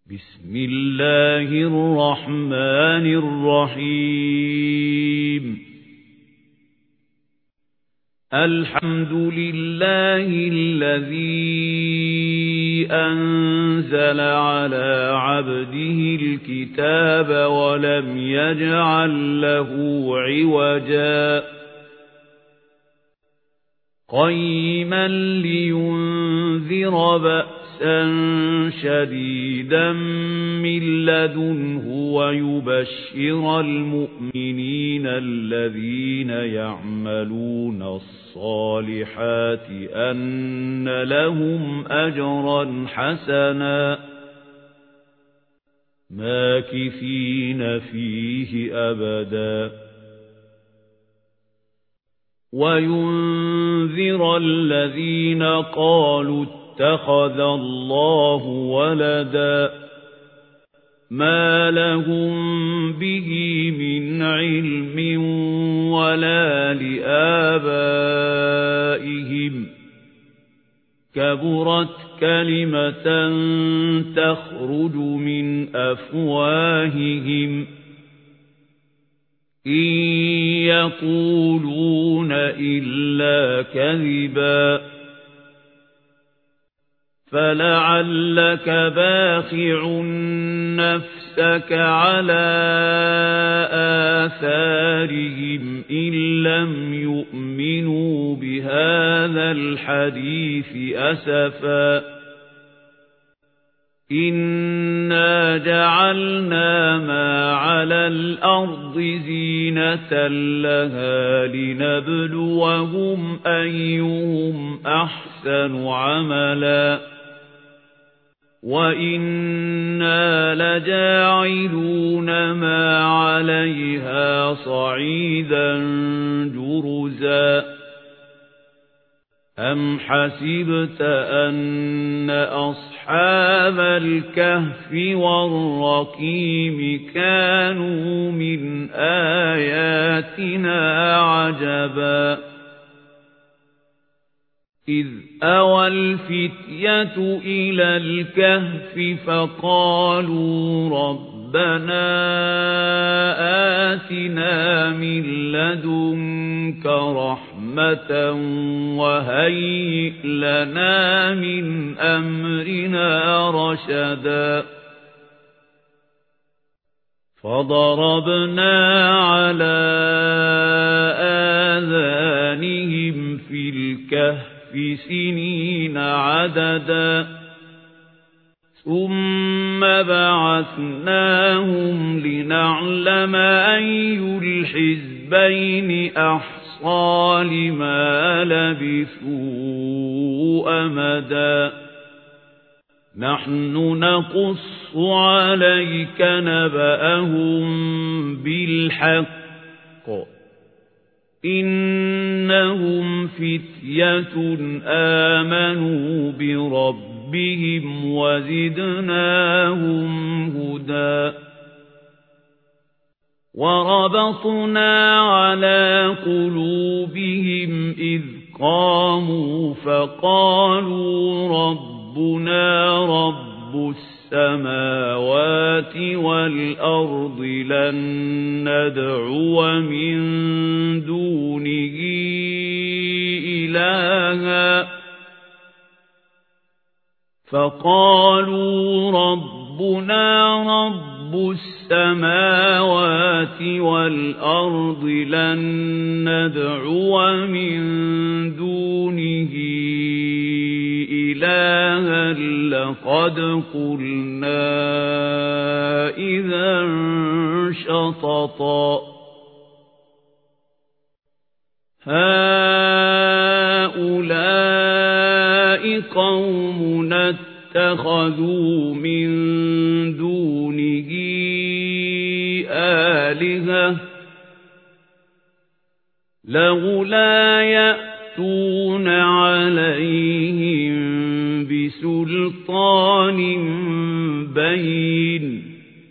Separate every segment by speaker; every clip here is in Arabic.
Speaker 1: بسم الله الرحمن الرحيم الحمد لله الذي أنزل على عبده الكتاب ولم يجعل له عوجا قيما لينذر بأسا شديدا من لدنه ويبشر المؤمنين الذين يعملون الصالحات أن لهم أجرا حسنا ماكثين فيه أبدا وينذر الذين قالوا اتخذ الله ولدا ما لهم به من علم ولا لآبائهم كبرت كلمة تخرج من أفواههم إن يقولون إلا كذبا فلعلك باخع نفسك على آثارهم إن لم يؤمنوا بهذا الحديث أسفا إنا جعلنا ما على الأرض زينة لها لنبلوهم أيهم أحسن عملا وإنا لجاعلون ما عليها صعيدا جرزا أم حسبت أن أصحاب الكهف والرقيم كانوا من آياتنا عجبا إذ أوى الفتية إلى الكهف فقالوا ربنا آتنا من لدنك رحمة وهيئ لنا من أمرنا رشدا فضربنا على آذانهم في الكهف سنين عددا ثم بعثناهم لنعلم أي الحزبين أحصى لما لبثوا أمدا نحن نقص عليك نبأهم بالحق إنهم فتية آمنوا بربهم وزدناهم هدى وربطنا على قلوبهم إذ قاموا فقالوا ربنا رب السماوات والأرض لن ندعو من دونه إلها فقالوا ربنا رب السماوات والأرض لن ندعو من دونه إلها لقد قلنا إذا شططا هؤلاء قومنا اتخذوا من دونه آلهة لولا يأتون عليهم بسلطان بين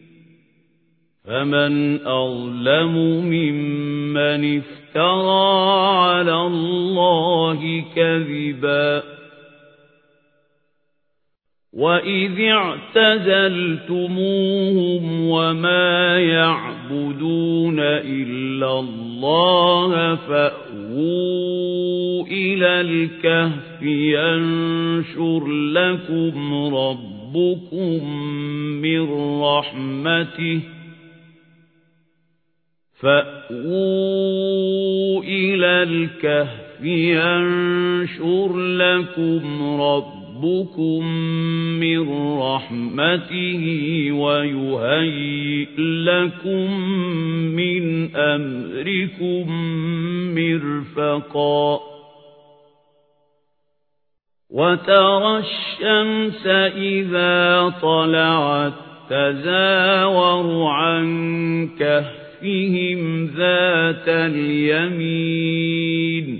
Speaker 1: فمن أظلم ممن افترى على الله كذبا وَإِذِ اعْتَزَلْتُمُوهُمْ وَمَا يَعْبُدُونَ إِلَّا اللَّهَ فَأْوُوا إِلَى الْكَهْفِ يَنشُرْ لَكُمْ رَبُّكُمْ مِنْ رَحْمَتِهِ فَأْوُوا إِلَى الْكَهْفِ يَنشُرْ لَكُمْ رَبُّكُمْ مِنْ رَحْمَتِهِ وَيُهَيِّئْ لَكُمْ مِنْ أَمْرِكُمْ مِرْفَقًا وَتَرَى الشَّمْسَ إِذَا طَلَعَتْ تَزَاوَرُ عَنْ كَهْفِهِمْ ذَاتَ الْيَمِينِ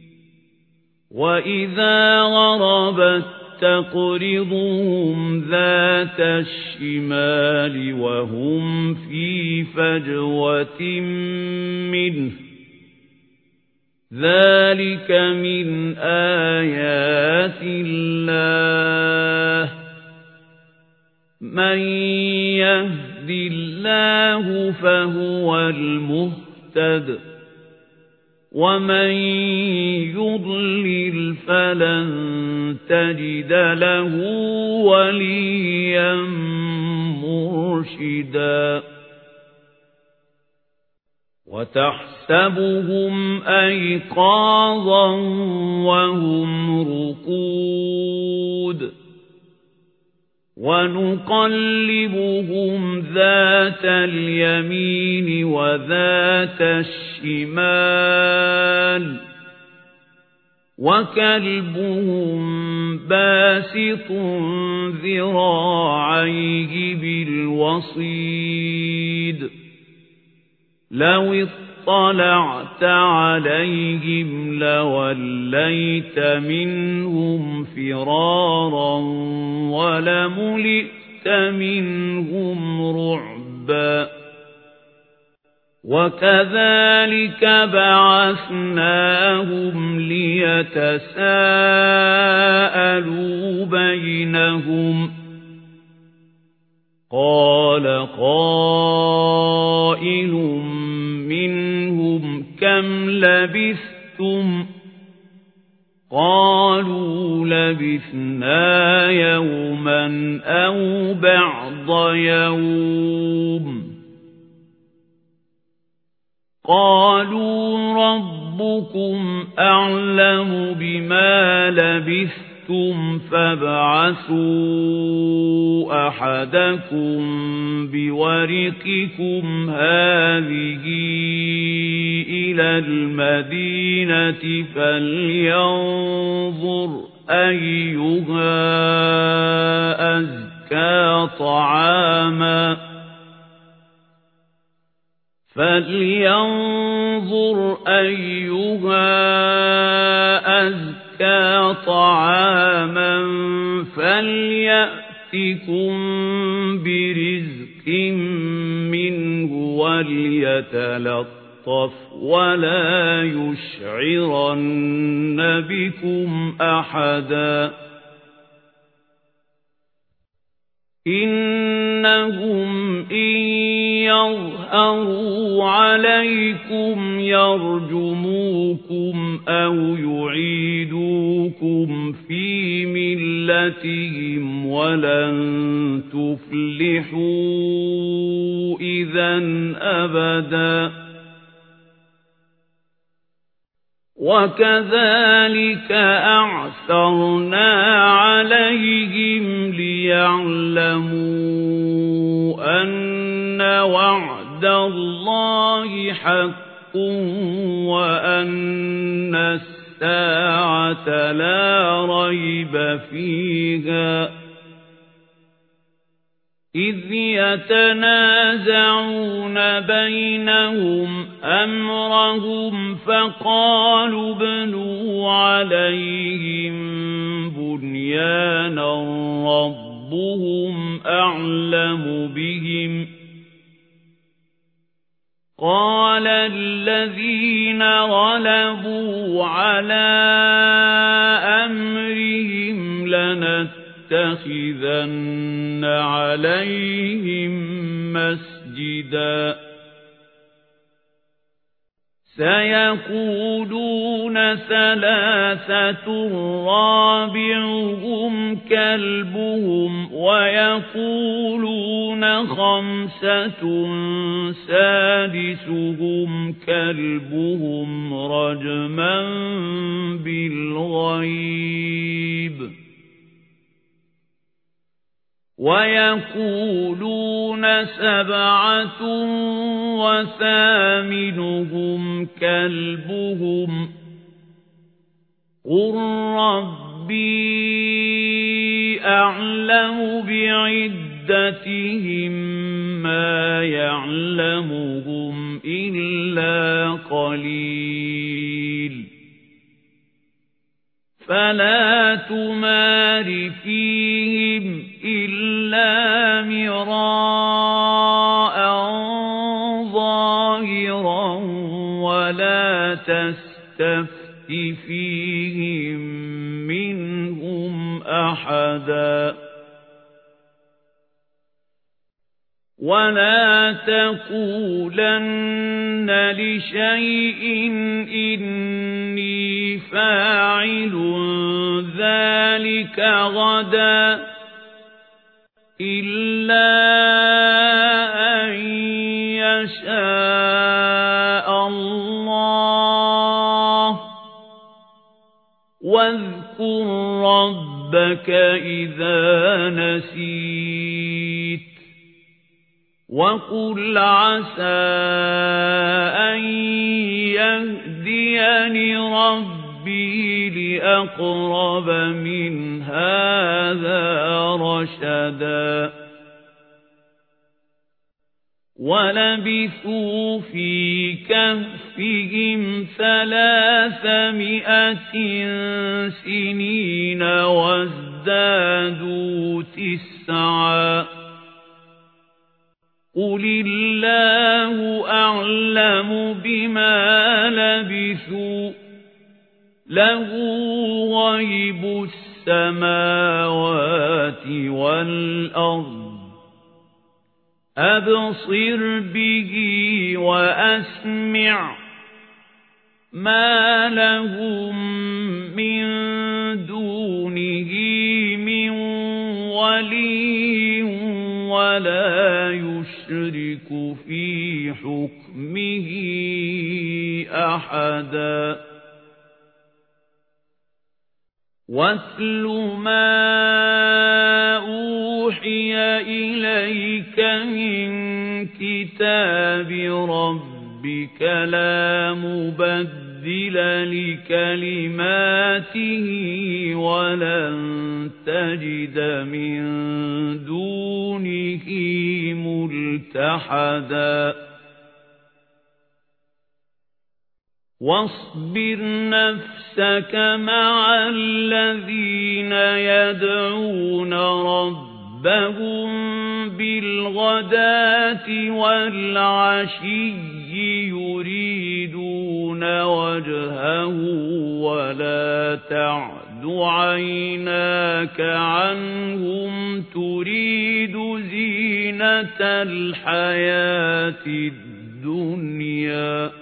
Speaker 1: وَإِذَا غَرَبَتْ تَقْرِضُهُمْ ذَاتَ الشِّمَالِ وَهُمْ فِي فَجْوَةٍ مِّنْهُ ذَلِكَ مِنْ آيَاتِ اللَّهِ مَنْ يَهْدِ اللَّهُ فَهُوَ الْمُهْتَدِ وَمَنْ يُضْلِلْ فَلَنْ تَجِدَ لَهُ وَلِيًّا مُرْشِدًا وَتَحْسَبُهُمْ أَيْقَاظًا وَهُمْ رُقُودٌ وَنُقَلِّبُهُمْ ذَاتَ الْيَمِينِ وَذَاتَ الشِّمَالِ وَكَلْبُهُمْ بَاسِطٌ ذِرَاعَيْهِ بِالْوَصِيدِ لَوِ اطَّلَعْتَ عَلَيْهِمْ لَوَلَّيْتَ مِنْهُمْ فِرَارًا وَلَمُلِئْتَ مِنْهُمْ رُعْبًا وَكَذَلِكَ بَعَثْنَاهُمْ لِيَتَسَاءَلُوا بَيْنَهُمْ قَالَ قَائِلٌ مِّنْهُمْ كَمْ لَبِثْتُمْ قَالُوا لَبِثْنَا يَوْمًا أَوْ بَعْضَ يَوْمٍ قَالُوا رَبُّكُمْ أَعْلَمُ بِمَا لَبِثْتُمْ فَابْعَثُوا أَحَدَكُمْ بِوَرِقِكُمْ هَٰذِهِ إِلَى الْمَدِينَةِ فَلْيَنظُرْ أَيُّهَا أَزْكَىٰ طَعَامًا فَلْيَأْتِكُم بِرِزْقٍ مِّنْهُ وَلْيَتَلَطَّفْ وَلَا يُشْعِرَنَّ بِكُمْ أَحَدًا إِنَّهُمْ إِن يَظْهَرُوا عَلَيْكُمْ يَرْجُمُوكُمْ أَوْ يُعِيدُوكُمْ فِي مِلَّتِهِمْ وَلَن تُفْلِحُوا إِذًا أَبَدًا وَكَذَلِكَ أَعْثَرْنَا عَلَيْهِمْ لِيَعْلَمُوا أَنَّ وَعْدَ اللَّهِ حَقٌّ وَأَنَّ السَّاعَةَ لَا رَيْبَ فِيهَا إِذْ يَتَنَازَعُونَ بَيْنَهُمْ أَمْرَهُمْ فَقَالُوا ابْنُوا عَلَيْهِم بُنْيَانًا رَّبُّهُمْ أَعْلَمُ بِهِمْ قَالَ الَّذِينَ غَلَبُوا عَلَىٰ أَمْرِهِمْ لَنَتَّخِذَنَّ لَنَتَّخِذَنَّ عَلَيْهِمْ مَسْجِدًا سَيَقُولُونَ ثَلَاثَةٌ رَابِعُهُمْ كَلْبُهُمْ وَيَقُولُونَ خَمْسَةٌ سَادِسُهُمْ كَلْبُهُمْ رَجْمًا بِالْغَيْبِ وَيَقُولُونَ سَبْعَةٌ وَثَامِنُهُمْ كَلْبُهُمْ قُل رَّبِّي أَعْلَمُ بِعِدَّتِهِم مَّا يَعْلَمُهُمْ إِلَّا قَلِيلٌ فَلَا تُمَارِ فِيهِمْ إِلَّا مِرَاءً ظَاهِرًا وَلَا تَسْتَفْتِ فِيهِم مِّنْهُمْ أَحَدًا وَلَا تَقُولَنَّ لِشَيْءٍ إِنِّي فَاعِلٌ ذَلِكَ غَدًا إِلَّا أَن يَشَاءَ اللَّهُ وَاذْكُر رَّبَّكَ إِذَا نَسِيتَ وَقُلْ عَسَىٰ أَن يَهْدِيَنِ رَبِّي لِأَقْرَبَ مِنْ هَٰذَا رَشَدًا وَلَبِثُوا فِي كَهْفِهِمْ 300 سِنِينَ وَازْدَادُوا 9 قُلِ اللَّهُ أَعْلَمُ بِمَا لَبِثُوا لَهُ غَيْبُ السَّمَاوَاتِ وَالْأَرْضِ أَبْصِرْ بِهِ وَأَسْمِعْ مَا لَهُم مِّن دُونِهِ مِن وَلِيٍّ وَلَا يُشْرِكُ فِي حُكْمِهِ أَحَدًا وَاتْلُ مَا أُوحِيَ إِلَيْكَ مِن كِتَابِ رَبِّكَ لَا مُبَدِّلَ لِكَلِمَاتِهِ وَلَن تَجِدَ مِن دُونِهِ مُلْتَحَدًا وَاصْبِرْ نَفْسَكَ مَعَ الَّذِينَ يَدْعُونَ رَبَّهُم بِالْغَدَاةِ وَالْعَشِيِّ يُرِيدُونَ وَجْهَهُ وَلَا تَعْدُ عَيْنَاكَ عَنْهُمْ تُرِيدُ زِينَةَ الْحَيَاةِ الدُّنْيَا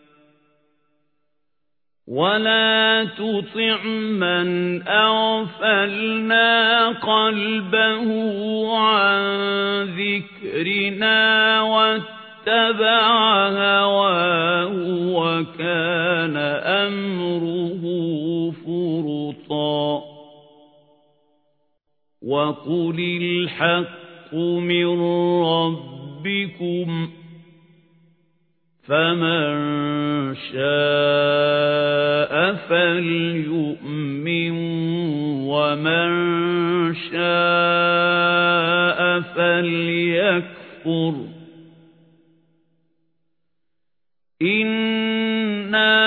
Speaker 1: وَلَا تُطِعْ مَنْ أَغْفَلْنَا قَلْبَهُ عَنْ ذِكْرِنَا وَاتَّبَعَ هَوَاهُ وَكَانَ أَمْرُهُ فُرُطًا وَقُلِ الْحَقُّ مِنْ رَبِّكُمْ فَمَنْ شَاءَ فَلْيُؤْمِنْ وَمَنْ شَاءَ فَلْيَكْفُرْ إِنَّا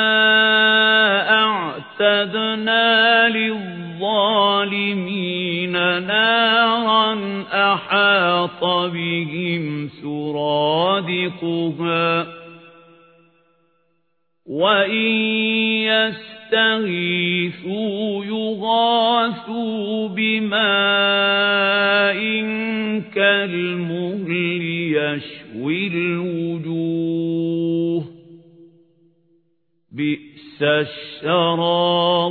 Speaker 1: أَعْتَدْنَا لِلظَّالِمِينَ نَارًا أَحَاطَ بِهِمْ سُرَادِقُهَا وَإِنْ يستغيثوا يغاثوا بماء كالمهل يشوي الوجوه بئس الشراب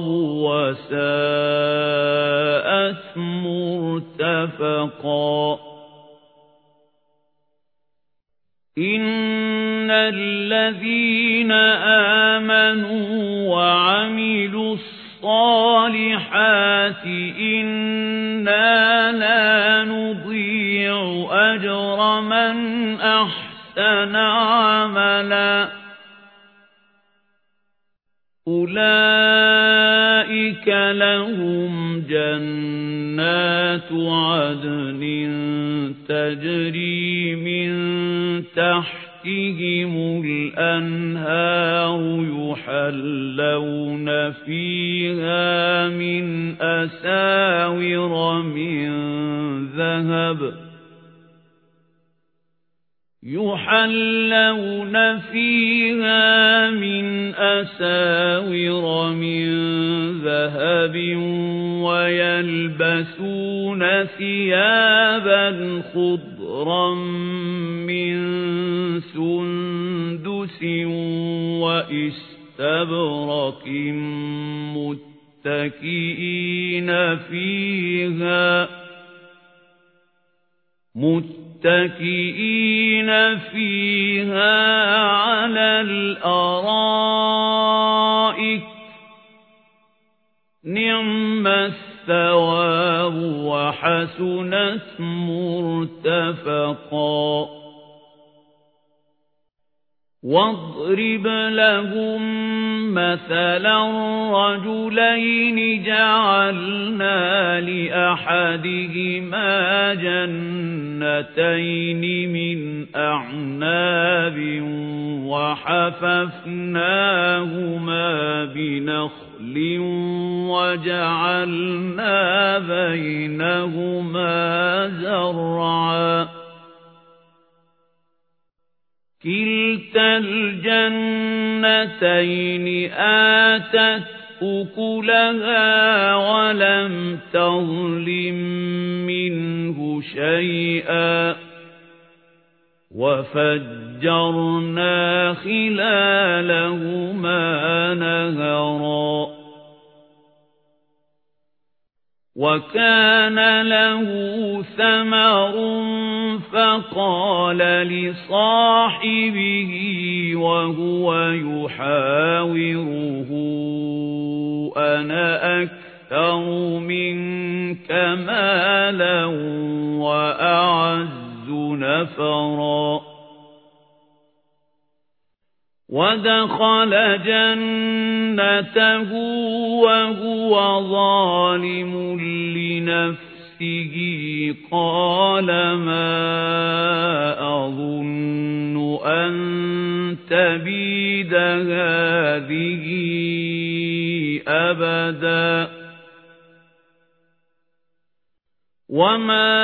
Speaker 1: وساءت مرتفقا إن الذين آمنوا وعملوا الصالحات إنا لا نضيع أجر من أحسن عملا أولئك لهم جنات عدن تجري من تحتهم الأنهار يحلون فيها من أساور من ذهب ويلبسون ثيابا خضرا من سندس وإستبرق متكئين فيها على الأرائك نعم الثواب وحسنت مرتفقا واضرب لهم مثلا رجلين جعلنا لأحدهما جنتين من أعناب وحففناهما بنخل وجعلنا بينهما زرعا كلتا الجنتين آتت أكلها ولم تظلم منه شيئا وفجرنا خلالهما نهرا وكان له ثمر فقال لصاحبه وهو يحاوره أنا أكثر منك مالا وأعز نفرا ودخل جنته وهو ظالم لنفسه قال ما أظن أن تبيد هذه أبدا وما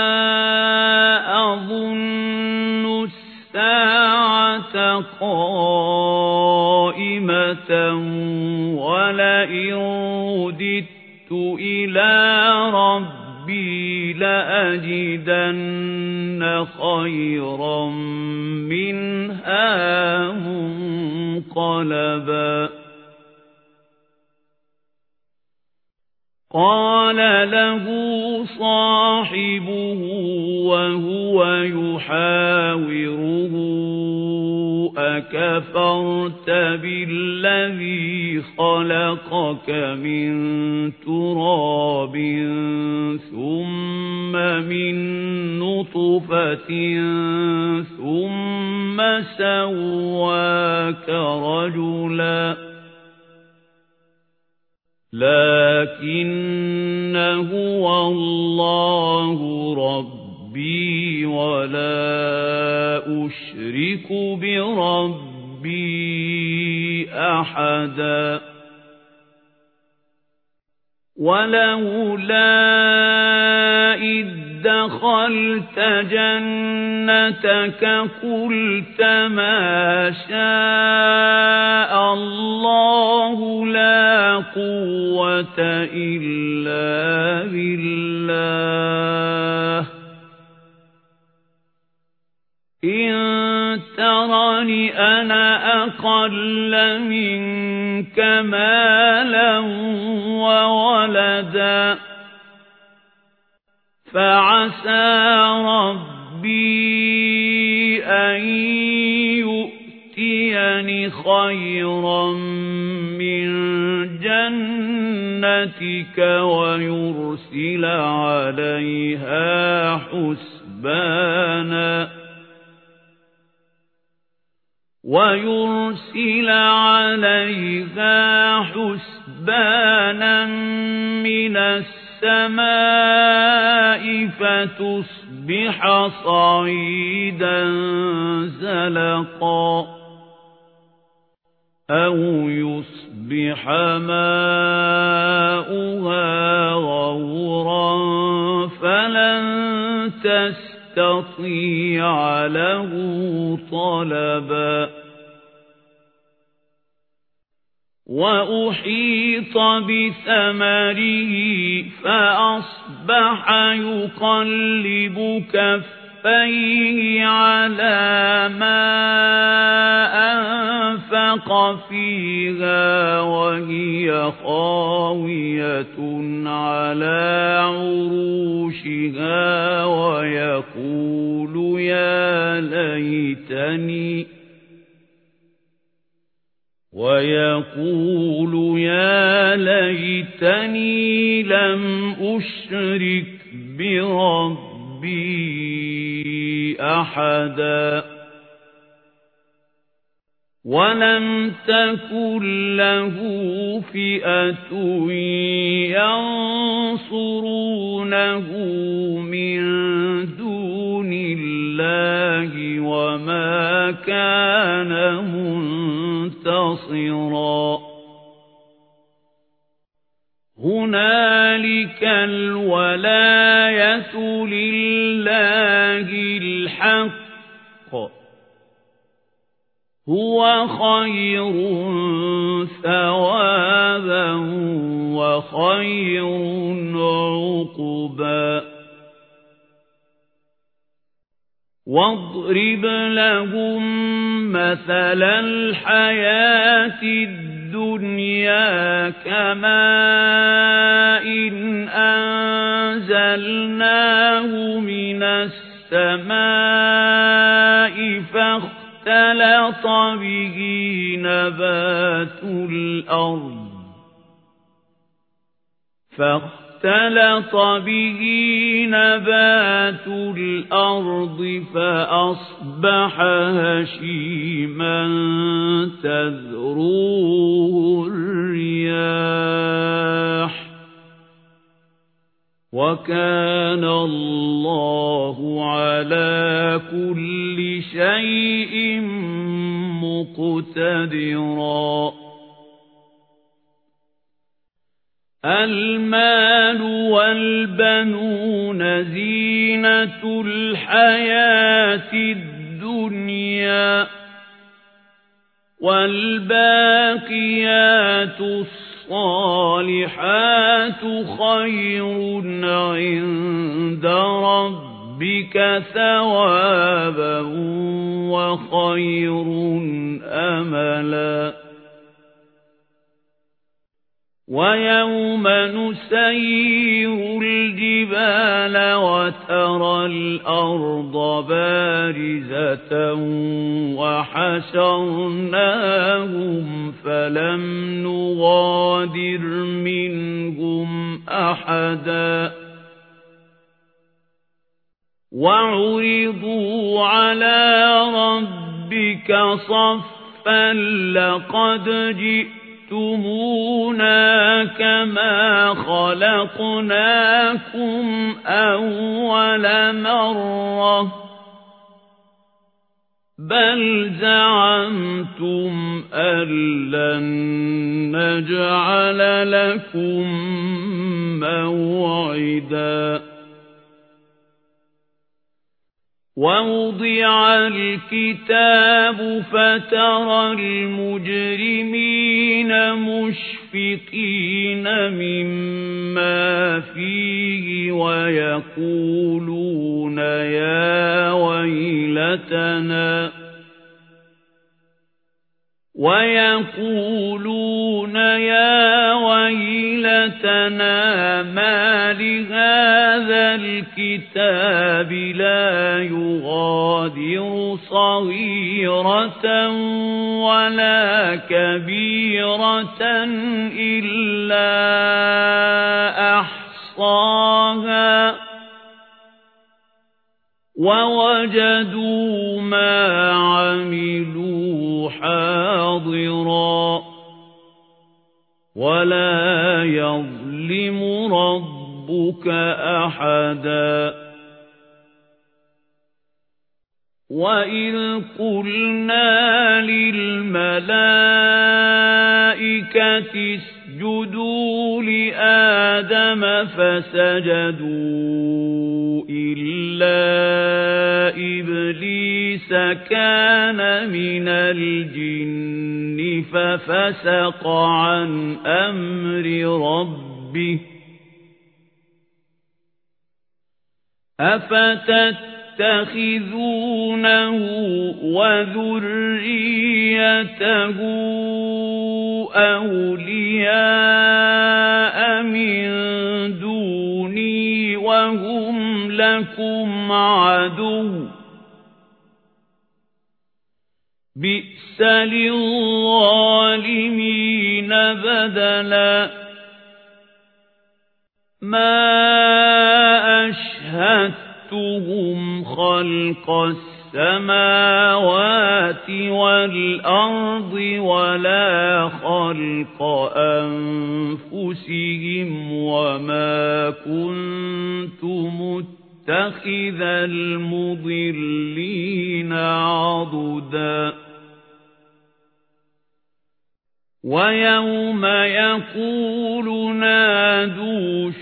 Speaker 1: أظن الساعة قائمة ولئن رددت إلى ربي لأجدن خيرا منها منقلبا قال له صاحبه وهو يحاوره أكفرت بالذي خلقك من تراب ثم من نطفة ثم سواك رجلا لكن هو الله ربي ولا أشرك بربي أحدا ولولا إذ دخلت جنتك قلت ما شاء الله لا قوة إلا بالله إن ترني أنا أقل منك مالا وولدا فعسى ربي أن يؤتيني خيرا من جنتك ويرسل عليها حسبانا من السماء فتصبح صعيدا زلقا أو يصبح ماؤها غورا فلن تستطيع له طلبا وأحيط بثمره فأصبح يقلب كفيه على ما أنفق فيها وهي خاوية على عروشها ويقول يا ليتني لم أشرك بربي أحدا ولم تكن له فئة ينصرونه من دون الله وما كان منتصرا هنالك الولاية لله الحق هو خير ثوابا وخير عقبا واضرب لهم مثل الحياة الدنيا كماء إن أنزلناه من السماء فاختلط به نبات الأرض فأصبح هشيما تذروه الرياح وكان الله على كل شيء مقتدرا المال والبنون زينة الحياة الدنيا والباقيات الصالحات خير عند ربك ثوابا وخير أملا ويوم نسير الجبال وترى الأرض بارزة وحشرناهم فلم نغادر منهم أحدا وعرضوا على ربك صفا لقد جئتمونا كما خلقناكم أول مرة بل زعمتم أن لن نجعل لكم موعدا ووضع الكتاب فترى المجرمين مشفقين مما فيه ويقولون يا ويلتنا ما لهذا الكتاب لا يغادر صغيرة ولا كبيرة إلا أحصاها ووجدوا ما عملوا حاضرا ولا يظلم ربك أحدا وإذ قلنا للملائكة اسجدوا لآدم فسجدوا إلا إبليس كان من الجن ففسق عن أمر ربه أفتتخذونه وذريته أولياء من دوني وهم لكم عدو بئس للظالمين بدلا ما أشهدتهم خلق السماوات والأرض ولا خلق أنفسهم وما كنت متخذ المضلين عضدا ويوم يقول نادوا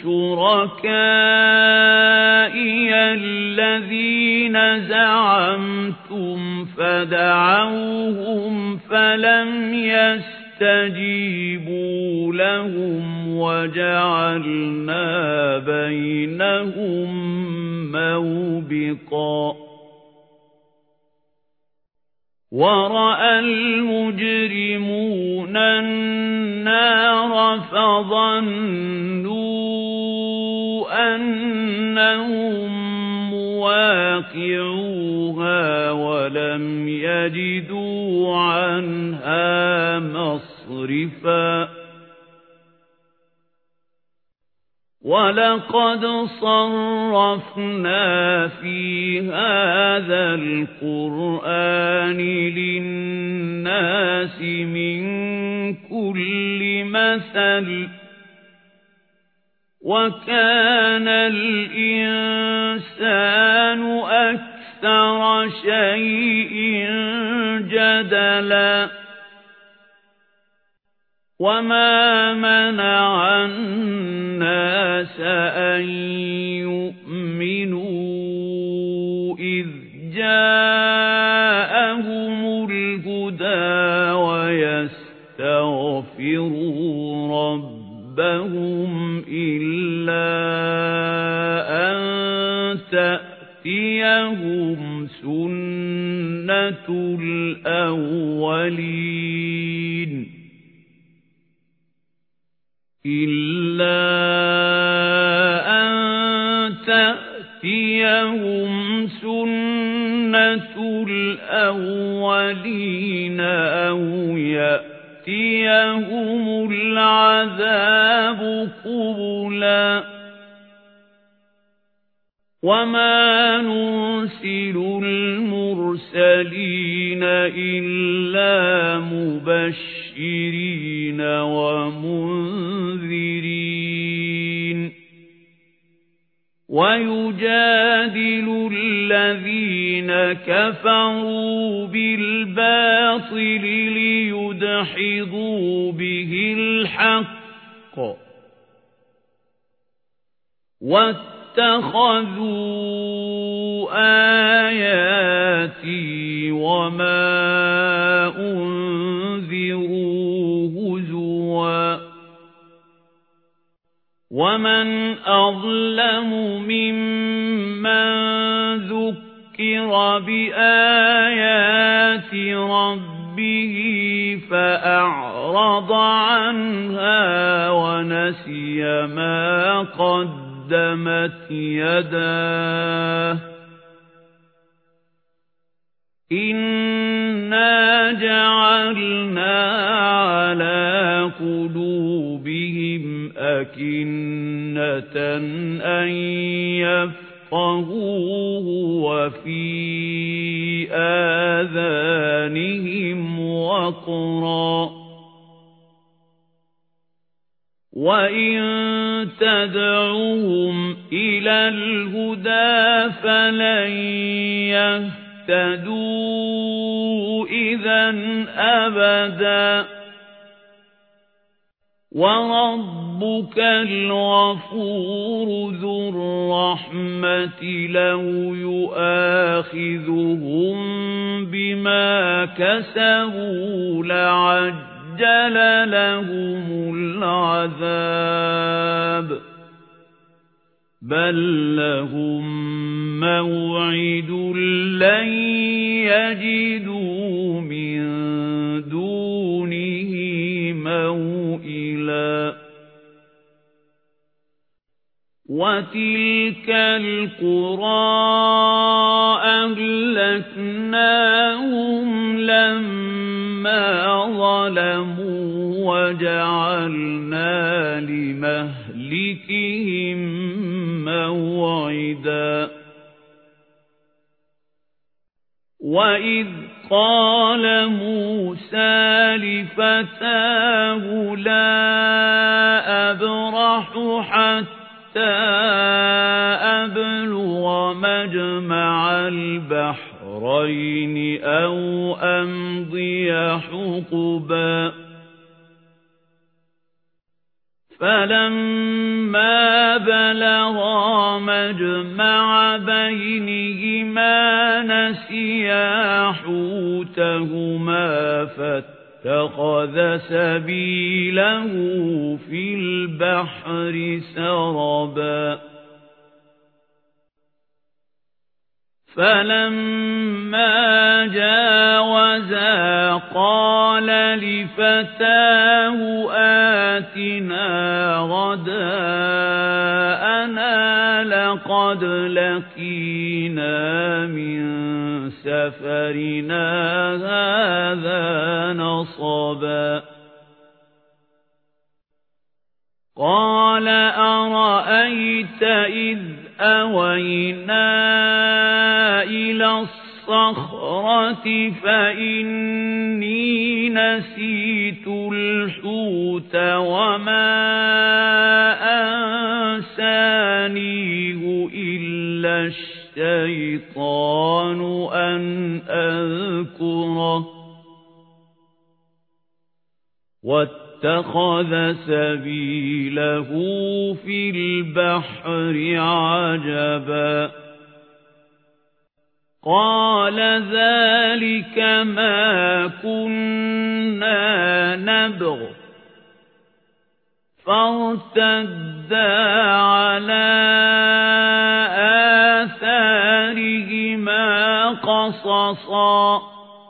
Speaker 1: شركائي الذين زعمتم فدعوهم فلم يستجيبوا لهم وجعلنا بينهم موبقا ورأى المجرمون النار فظنوا أنهم مواقعوها ولم يجدوا عنها مصرفا ولقد صرفنا في هذا القرآن للناس من كل مثل وكان الإنسان أكثر شيء جدلا وما منع الناس أن يؤمنوا إذ جاءهم الهدى ويستغفروا ربهم إلا أن تأتيهم سنة الأولين إلا أن تأتيهم سنة الأولين أو يأتيهم العذاب قبلا وما نرسل المرسلين إلا مبشرين ومنذرين ويجادل الذين كفروا بالباطل ليدحضوا به الحق واتخذوا آيَاتِي وَمَا أُنذِرُوا هُزُوًا وَمَنْ أَظْلَمُ مِمَّنْ ذُكِّرَ بِآيَاتِ رَبِّهِ فَأَعْرَضَ عَنْهَا وَنَسِيَ مَا قَدَّمَتْ يَدَاهُ إِنَّا جَعَلْنَا عَلَى قُلُوبِهِمْ أَكِنَّةً أَن يَفْقَهُوهُ وَفِي آذَانِهِمْ وَقْرًا وَإِن تَدْعُهُمْ إِلَى الْهُدَى فَلَن يَهْتَدُوا إِذًا أَبَدًا وَرَبُّكَ الْغَفُورُ ذُو الرَّحْمَةِ لَوْ يُؤَاخِذُهُم بِمَا كَسَبُوا لَعَجَّلَ لَهُمُ الْعَذَابَ بَل لَّهُم مَّوْعِدٌ لَّن يَجِدُوا مِن دُونِهِ موئلا وَتِلْكَ الْقُرَىٰ أَهْلَكْنَاهُمْ لَمَّا ظَلَمُوا وَجَعَلْنَا لِمَهْلِكِهِم مَّوْعِدًا وَإِذْ قَالَ مُوسَى لِفَتَاهُ لَا أَبْرَحُ حَتَّى أَبْلُغَ مَجْمَعَ الْبَحْرَيْنِ أَوْ أَمْضِيَ حُقُبًا فَلَمَّا بَلَغَا مَجْمَعَ بَيْنِهِمَا نَسِيَا حُوتَهُمَا فَاتَّخَذَ سَبِيلَهُ فِي الْبَحْرِ سَرَبًا فَلَمَّا جَاوَزَا قَالَ لِفَتَاهُ آتِنَا غَدَاءَنَا لَقَدْ لَقِينَا مِنْ سَفَرِنَا هَذَا نَصَبًا قَالَ أَرَأَيْتَ إِذْ أَوَيْنَا إِلَى الصَّخْرَةِ فَإِنِّي نَسِيتُ الْحُوتَ وَمَا أَنسَانِيهُ إِلَّا الشَّيْطَانُ أَنْ أَذْكُرَهُ وَاتَّخَذَ سَبِيلَهُ فِي الْبَحْرِ عَجَبًا قَالَ ذَلِكَ مَا كُنَّا نَبْغِ فَارْتَدَّا عَلَى آثَارِهِمَا قَصَصًا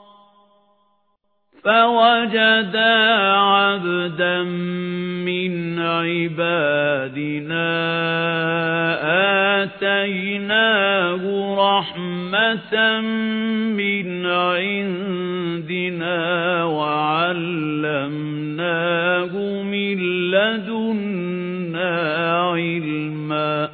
Speaker 1: فَوَجَدَا عَبْدًا مِّنْ عِبَادِنَا آتَيْنَاهُ رَحْمَةً مِّنْ عِندِنَا وَعَلَّمْنَاهُ مِن لَّدُنَّا عِلْمًا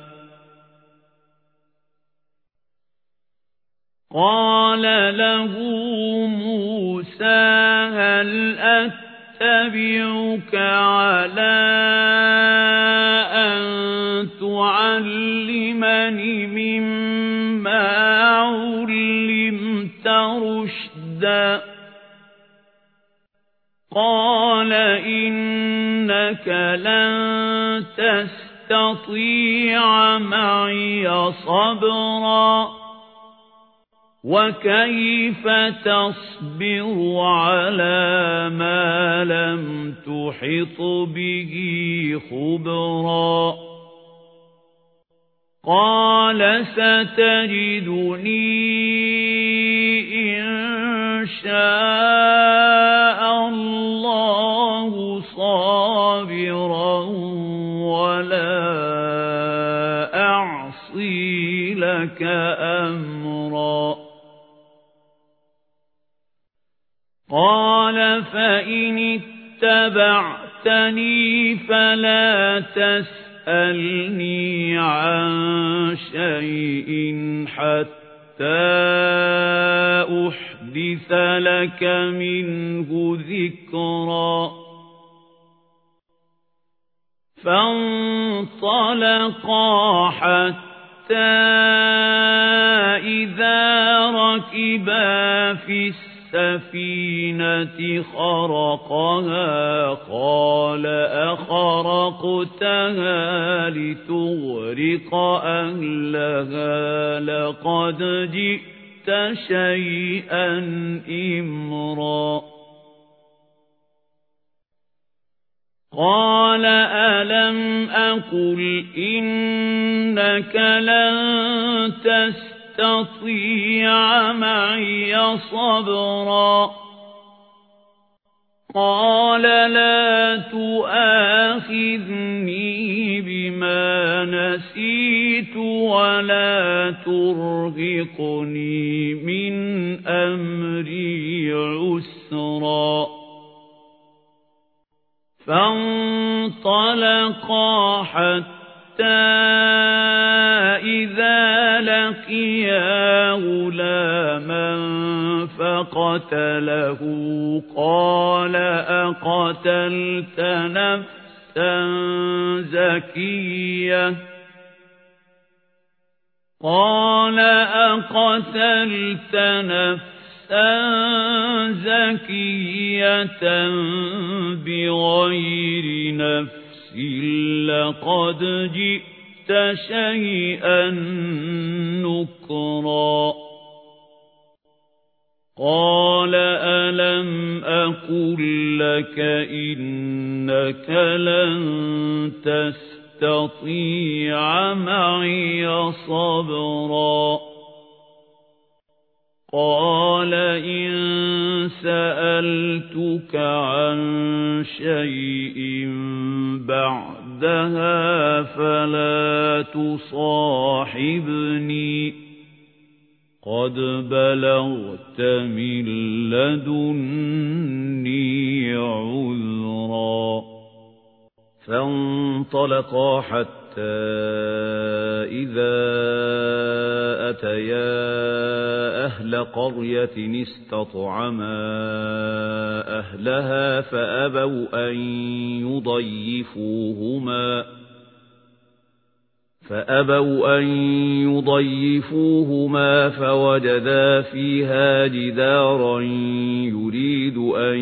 Speaker 1: قَالَ لَهُ مُوسَى هَلْ أَتَّبِعُكَ عَلَى أَن تُعَلِّمَنِ مِمَّا عُلِّمْتَ رُشْدًا قَالَ إِنَّكَ لَن تَسْتَطِيعَ مَعِيَ صَبْرًا وكيف تصبر على ما لم تحط به خبرا قال ستجدني إن شاء الله صابرا ولا أعصي لك أمرا قال فإن اتبعتني فلا تسألني عن شيء حتى أحدث لك منه ذكرا فانطلقا حتى إذا ركبا في السفينة خرقها قال أخرقتها لتغرق أهلها لقد جئت شيئا إمرا قال ألم أقل إنك لن تستطيع معي صبرا قال لا تؤاخذني بما نسيت ولا ترهقني من أمري عسرا فانطلقا حتى إذا لقيا غلاما فقتله قال أقتلت نفسا زكية قال أقتلت نفسا زكية بغير نفس لقد جئت شيئا نكرا قال ألم أقل لك إنك لن تستطيع معي صبرا قال إن سألتك عن شيء بعدها فلا تصاحبني قد بلغت من لدني عذرا فانطلقا حتى إذا أتيا أهل قرية استطعما أهلها فأبوا أن يضيفوهما فوجدا فيها جدارا يريد أن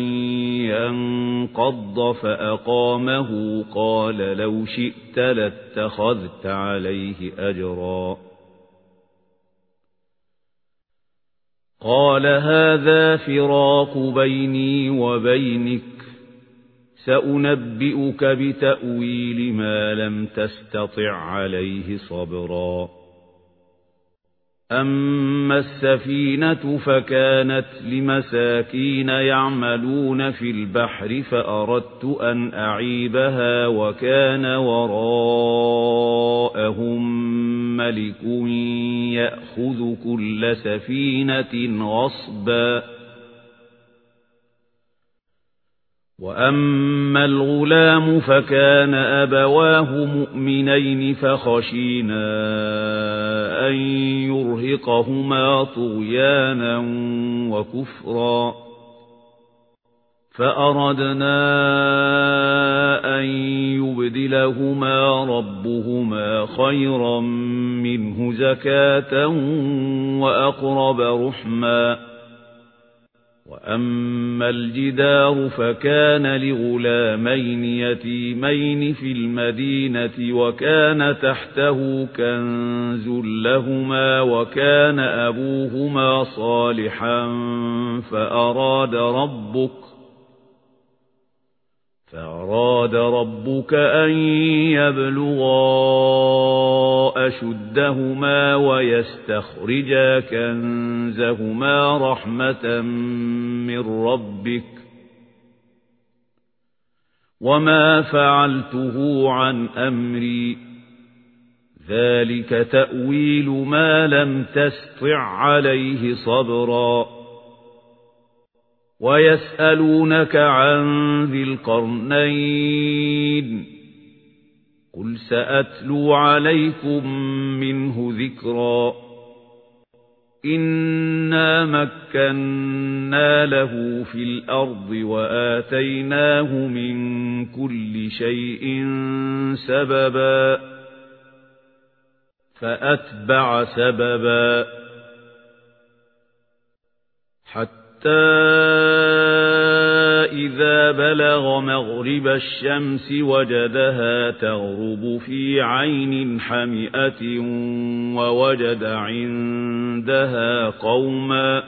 Speaker 1: ينقض فأقامه قال لو شئت لاتخذت عليه أجرا قال هذا فراق بيني وبينك سأنبئك بتأويل ما لم تستطع عليه صبرا أما السفينة فكانت لمساكين يعملون في البحر فأردت أن أعيبها وكان وراءهم ملك يأخذ كل سفينة غصبا وأما الغلام فكان أبواه مؤمنين فخشينا أن يرهقهما طغيانا وكفرا فأردنا أن يبدلهما ربهما خيرا منه زكاة وأقرب رحما وأما الجدار فكان لغلامين يتيمين في المدينة وكان تحته كنز لهما وكان أبوهما صالحا فأراد ربك أن يبلغا أشدهما ويستخرجا كنزهما رحمة من ربك وما فعلته عن أمري ذلك تأويل ما لم تستطع عليه صبرا ويسألونك عن ذي القرنين قل سأتلو عليكم منه ذكرا إنا مكنا له في الأرض وآتيناه من كل شيء سببا فأتبع سببا حتى إذا بلغ مغرب الشمس وجدها تغرب في عين حمئة ووجد عندها قوما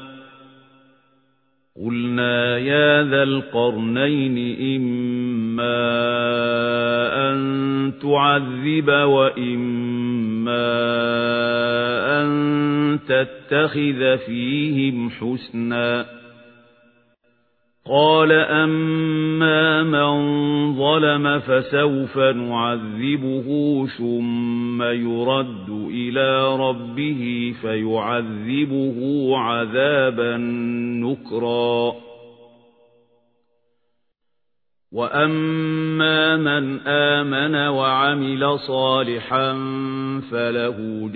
Speaker 1: قلنا يا ذا القرنين إما أن تعذب وإما أن تتخذ فيهم حسنا قال أما من ظلم فسوف نعذبه ثم يرد إلى ربه فيعذبه عذابا نكرا وأما من آمن وعمل صالحا فله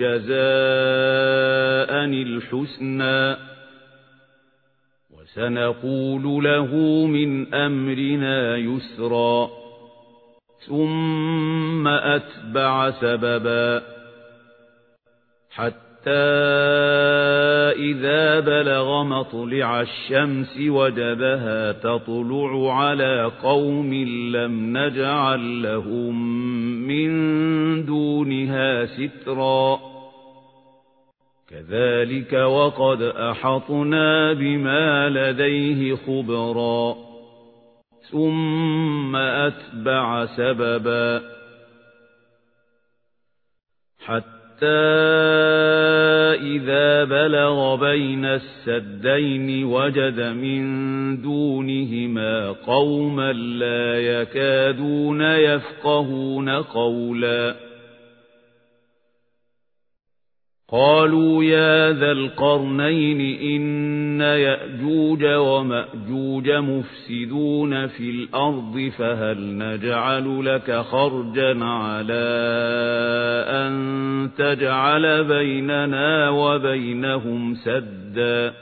Speaker 1: جزاء الحسنى وسنقول له من أمرنا يسرا ثم أتبع سببا حتى إذا بلغ مطلع الشمس وجدها تطلع على قوم لم نجعل لهم من دونها سترا كذلك وقد أحطنا بما لديه خبرا ثم أتبع سببا حتى إذا بلغ بين السدين وجد من دونهما قوما لا يكادون يفقهون قولا قالوا يا ذا القرنين إن يأجوج ومأجوج مفسدون في الأرض فهل نجعل لك خرجا على أن تجعل بيننا وبينهم سدا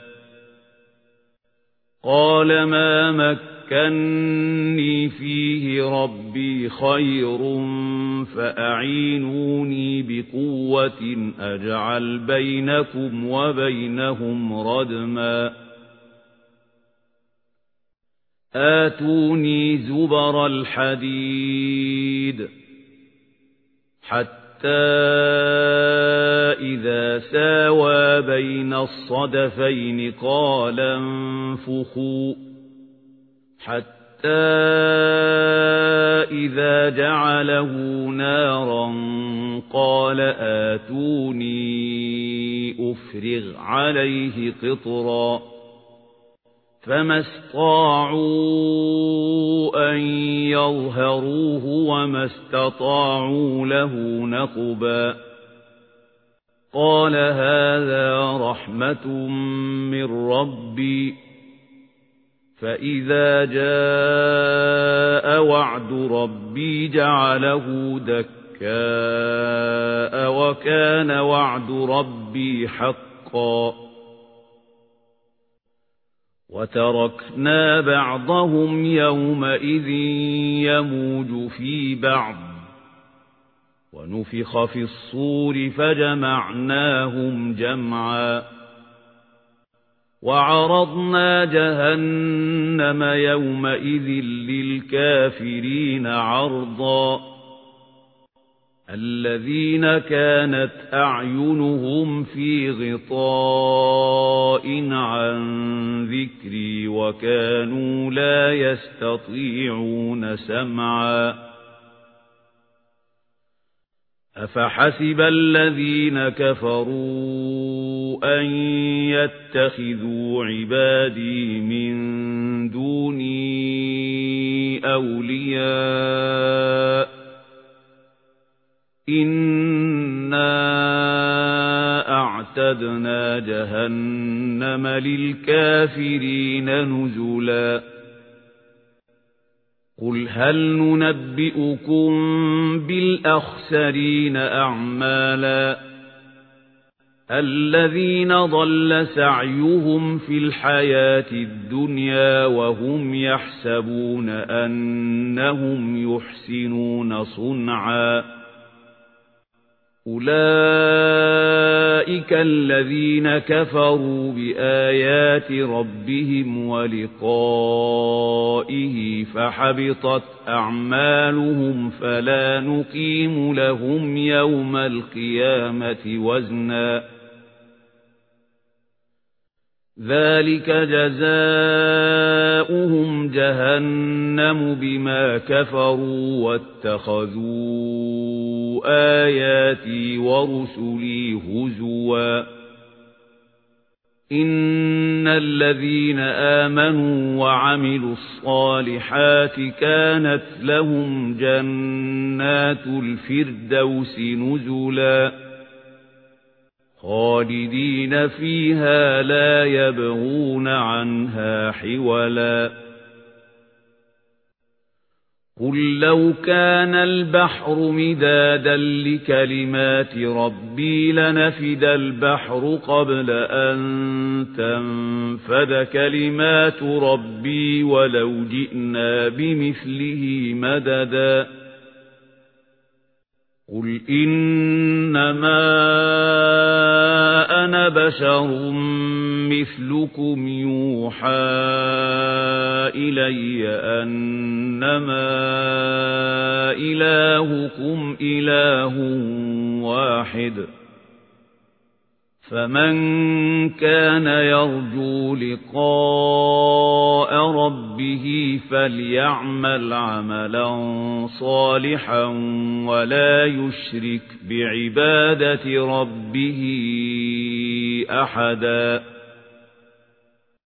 Speaker 1: قال ما مكنني فيه ربي خير فأعينوني بقوة أجعل بينكم وبينهم ردما آتوني زبر الحديد حتى إذا ساوى بين الصدفين قال انفخوا حتى إذا جعله نارا قال آتوني أفرغ عليه قطرا فما استطاعوا أن يظهروه وما استطاعوا له نقبا قال هذا رحمة من ربي فإذا جاء وعد ربي جعله دكاء وكان وعد ربي حقا وتركنا بعضهم يومئذ يموج في بعض ونفخ في الصور فجمعناهم جمعا وعرضنا جهنم يومئذ للكافرين عرضا الذين كانت أعينهم في غطاء عن ذكري وكانوا لا يستطيعون سمعا أفحسب الذين كفروا أن يتخذوا عبادي من دوني أولياء إنا أعتدنا جهنم للكافرين نزلا قل هل ننبئكم بالأخسرين أعمالا الذين ضل سعيهم في الحياة الدنيا وهم يحسبون أنهم يحسنون صنعا أولئك الذين كفروا بآيات ربهم ولقائه فحبطت أعمالهم فلا نقيم لهم يوم القيامة وزنا ذلك جزاؤهم جهنم بما كفروا واتخذوا آياتي ورسلي هزوا إن الذين آمنوا وعملوا الصالحات كانت لهم جنات الفردوس نزلا خالدين فيها لا يبغون عنها حولا قل لو كان البحر مدادا لكلمات ربي لنفد البحر قبل أن تنفد كلمات ربي ولو جئنا بمثله مددا قل إنما أنا بشر مثلكم يوحى إلي أنما إلهكم إله واحد فمن كان يرجو لقاء ربه فليعمل عملا صالحا ولا يشرك بعبادة ربه أحدا